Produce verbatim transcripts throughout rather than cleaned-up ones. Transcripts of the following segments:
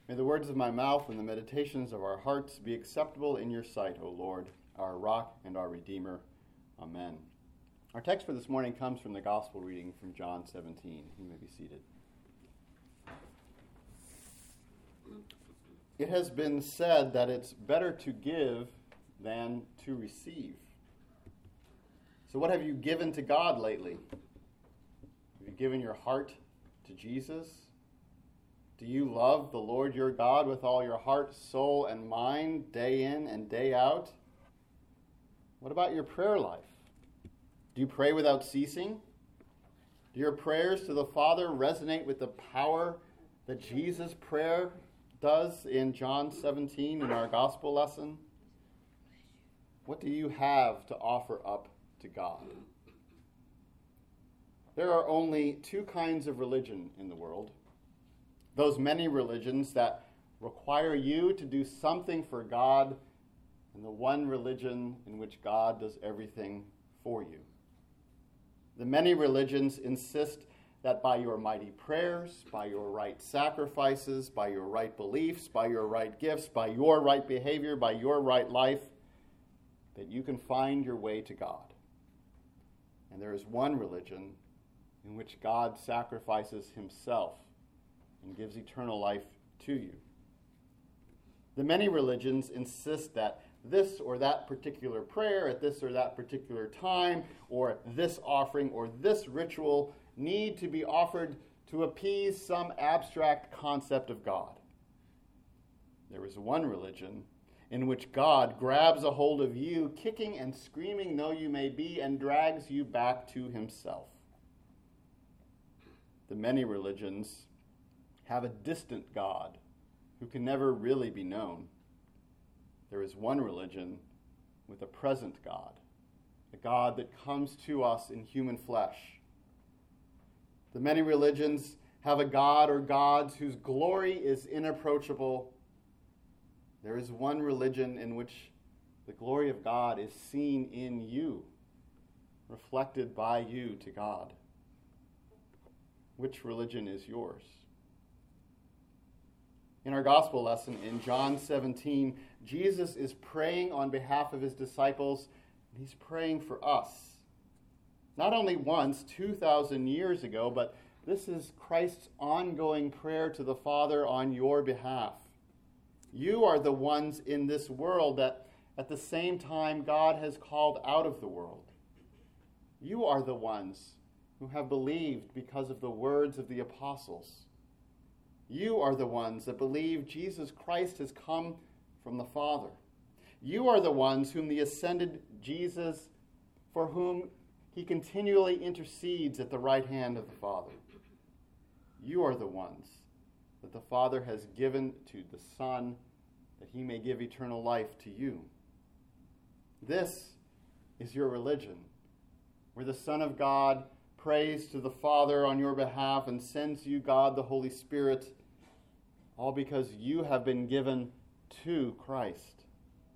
May the words of my mouth and the meditations of our hearts be acceptable in your sight, O Lord, our rock and our redeemer. Amen. Our text for this morning comes from the gospel reading from John seventeen. You may be seated. It has been said that it's better to give than to receive. So what have you given to God lately? Have you given your heart to Jesus? Do you love the Lord your God with all your heart, soul, and mind, day in and day out? What about your prayer life? Do you pray without ceasing? Do your prayers to the Father resonate with the power that Jesus' prayer does in John seventeen in our gospel lesson? What do you have to offer up to God? There are only two kinds of religion in the world. Those many religions that require you to do something for God, and the one religion in which God does everything for you. The many religions insist that by your mighty prayers, by your right sacrifices, by your right beliefs, by your right gifts, by your right behavior, by your right life, that you can find your way to God. And there is one religion in which God sacrifices himself and gives eternal life to you. The many religions insist that this or that particular prayer at this or that particular time, or this offering or this ritual need to be offered to appease some abstract concept of God. There is one religion in which God grabs a hold of you, kicking and screaming though you may be, and drags you back to himself. The many religions have a distant God who can never really be known. There is one religion with a present God, a God that comes to us in human flesh. The many religions have a God or gods whose glory is inapproachable. There is one religion in which the glory of God is seen in you, reflected by you to God. Which religion is yours? In our gospel lesson in John seventeen, Jesus is praying on behalf of his disciples, and he's praying for us. Not only once, two thousand years ago, but this is Christ's ongoing prayer to the Father on your behalf. You are the ones in this world that at the same time God has called out of the world. You are the ones who have believed because of the words of the apostles. You are the ones that believe Jesus Christ has come from the Father. You are the ones whom the ascended Jesus, for whom he continually intercedes at the right hand of the Father. You are the ones that the Father has given to the Son, that he may give eternal life to you. This is your religion, where the Son of God prays to the Father on your behalf and sends you God the Holy Spirit, all because you have been given to Christ.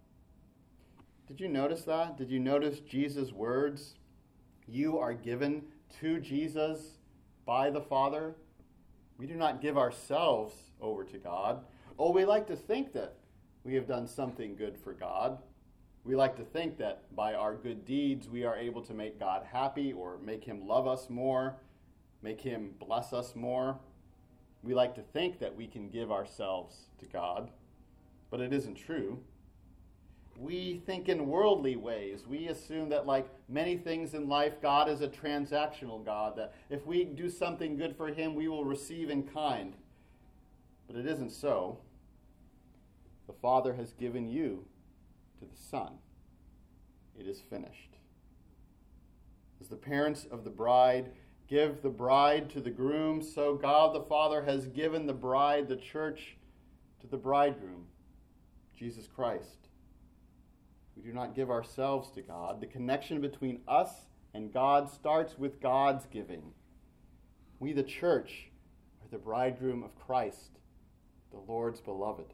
Did you notice that? Did you notice Jesus' words? You are given to Jesus by the Father. We do not give ourselves over to God. Oh, we like to think that we have done something good for God. We like to think that by our good deeds we are able to make God happy or make him love us more, make him bless us more. We like to think that we can give ourselves to God, but it isn't true. We think in worldly ways. We assume that, like many things in life, God is a transactional God, that if we do something good for him, we will receive in kind. But it isn't so. The Father has given you to the Son. It is finished. As the parents of the bride give the bride to the groom, so God the Father has given the bride, the church, to the bridegroom, Jesus Christ. We do not give ourselves to God. The connection between us and God starts with God's giving. We, the church, are the bridegroom of Christ, the Lord's beloved.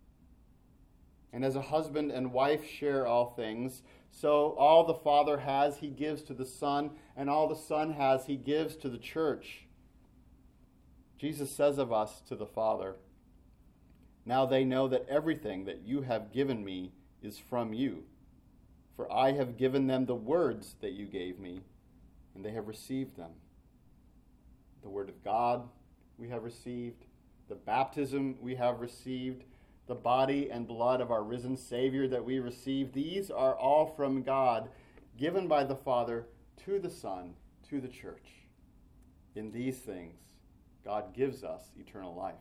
And as a husband and wife share all things, so all the Father has, he gives to the Son, and all the Son has, he gives to the church. Jesus says of us to the Father, Now they know that everything that you have given me is from you. For I have given them the words that you gave me, and they have received them. The word of God we have received, the baptism we have received, the body and blood of our risen Savior that we receive, these are all from God, given by the Father to the Son, to the church. In these things, God gives us eternal life.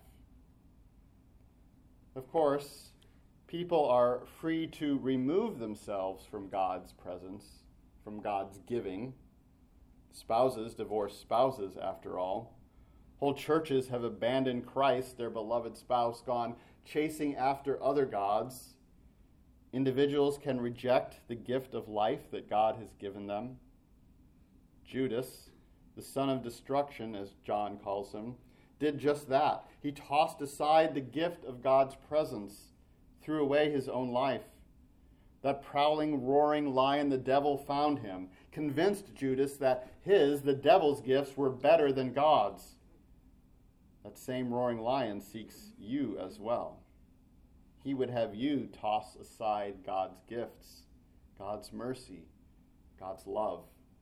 Of course, people are free to remove themselves from God's presence, from God's giving. Spouses divorce spouses, after all. Whole churches have abandoned Christ, their beloved spouse, gone chasing after other gods. Individuals can reject the gift of life that God has given them. Judas, the son of destruction, as John calls him, did just that. He tossed aside the gift of God's presence, threw away his own life. That prowling, roaring lion, the devil, found him, convinced Judas that his, the devil's gifts, were better than God's. That same roaring lion seeks you as well. He would have you toss aside God's gifts, God's mercy, God's love.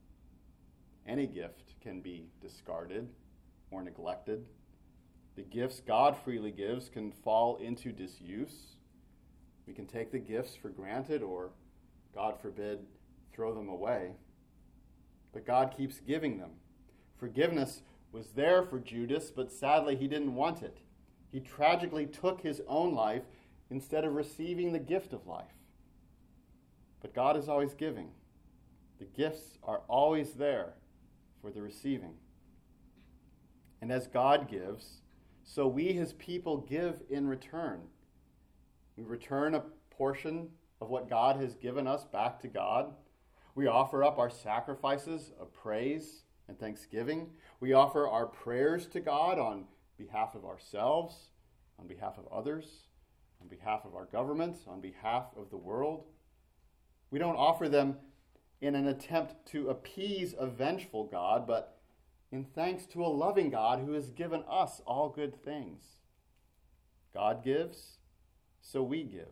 Any gift can be discarded or neglected. The gifts God freely gives can fall into disuse. We can take the gifts for granted or, God forbid, throw them away. But God keeps giving them. Forgiveness was there for Judas, but sadly he didn't want it. He tragically took his own life instead of receiving the gift of life. But God is always giving. The gifts are always there for the receiving. And as God gives, so we, his people, give in return. We return a portion of what God has given us back to God. We offer up our sacrifices of praise and thanksgiving. We offer our prayers to God on behalf of ourselves, on behalf of others, on behalf of our government, on behalf of the world. We don't offer them in an attempt to appease a vengeful God, but in thanks to a loving God who has given us all good things. God gives, so we give.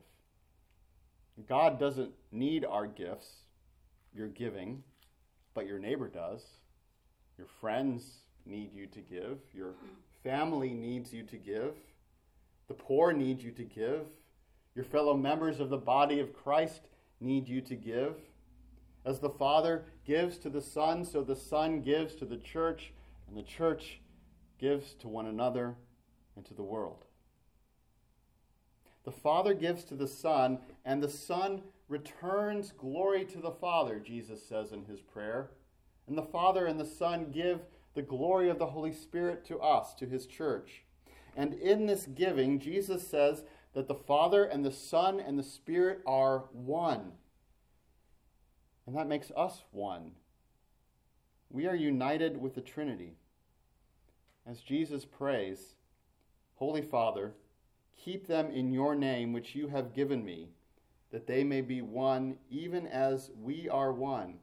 God doesn't need our gifts, your giving, but your neighbor does. Your friends need you to give. Your family needs you to give. The poor need you to give. Your fellow members of the body of Christ need you to give. As the Father gives to the Son, so the Son gives to the church, and the church gives to one another and to the world. The Father gives to the Son, and the Son returns glory to the Father, Jesus says in his prayer. And the Father and the Son give the glory of the Holy Spirit to us, to his church. And in this giving, Jesus says that the Father and the Son and the Spirit are one. And that makes us one. We are united with the Trinity. As Jesus prays, Holy Father, keep them in your name which you have given me, that they may be one, even as we are one.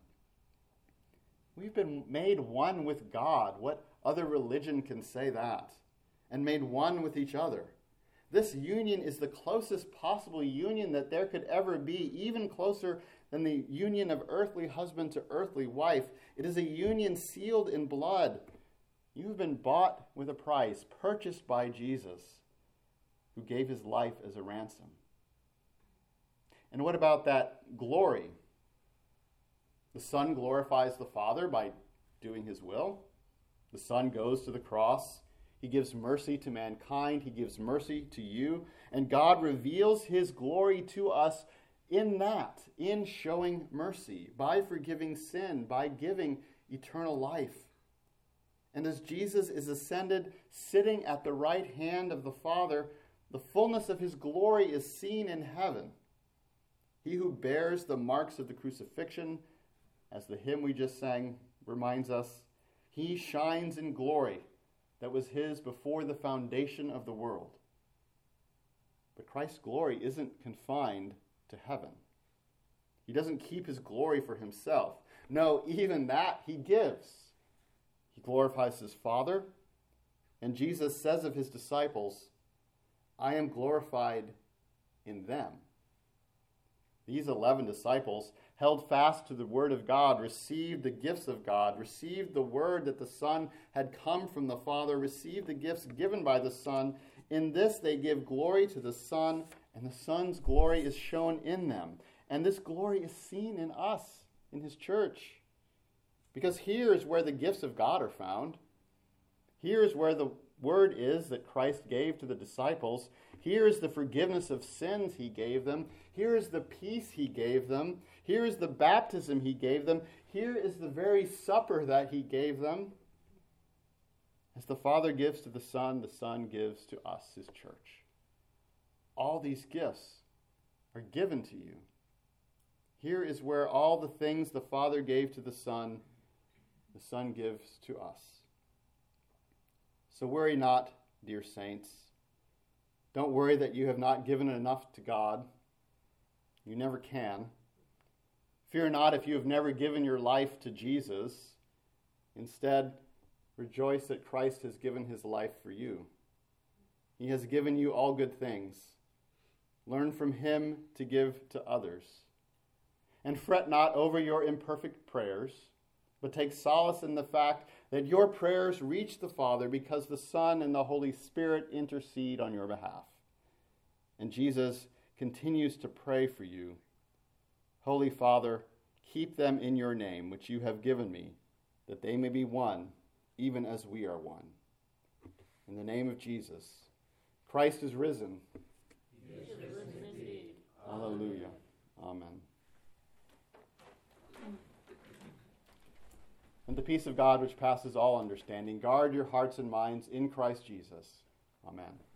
We've been made one with God. What other religion can say that? And made one with each other. This union is the closest possible union that there could ever be, even closer than the union of earthly husband to earthly wife. It is a union sealed in blood. You have been bought with a price, purchased by Jesus, who gave his life as a ransom. And what about that glory? The Son glorifies the Father by doing his will. The Son goes to the cross. He gives mercy to mankind. He gives mercy to you. And God reveals his glory to us in that, in showing mercy, by forgiving sin, by giving eternal life. And as Jesus is ascended, sitting at the right hand of the Father, the fullness of his glory is seen in heaven. He who bears the marks of the crucifixion, as the hymn we just sang reminds us, he shines in glory that was his before the foundation of the world. But Christ's glory isn't confined to heaven. He doesn't keep his glory for himself. No, even that he gives. He glorifies his Father, and Jesus says of his disciples, I am glorified in them. These eleven disciples held fast to the word of God, received the gifts of God, received the word that the Son had come from the Father, received the gifts given by the Son. In this they give glory to the Son, and the Son's glory is shown in them. And this glory is seen in us, in his church. Because here is where the gifts of God are found. Here is where the word is that Christ gave to the disciples. Here is the forgiveness of sins he gave them. Here is the peace he gave them. Here is the baptism he gave them. Here is the very supper that he gave them. As the Father gives to the Son, the Son gives to us, his church. All these gifts are given to you. Here is where all the things the Father gave to the Son, the Son gives to us. So worry not, dear saints. Don't worry that you have not given enough to God. You never can. Fear not if you have never given your life to Jesus. Instead, rejoice that Christ has given his life for you. He has given you all good things. Learn from him to give to others. And fret not over your imperfect prayers, but take solace in the fact that your prayers reach the Father because the Son and the Holy Spirit intercede on your behalf. And Jesus continues to pray for you. Holy Father, keep them in your name, which you have given me, that they may be one, even as we are one. In the name of Jesus, Christ is risen. He is risen indeed. Hallelujah. Amen. And the peace of God, which passes all understanding, guard your hearts and minds in Christ Jesus. Amen.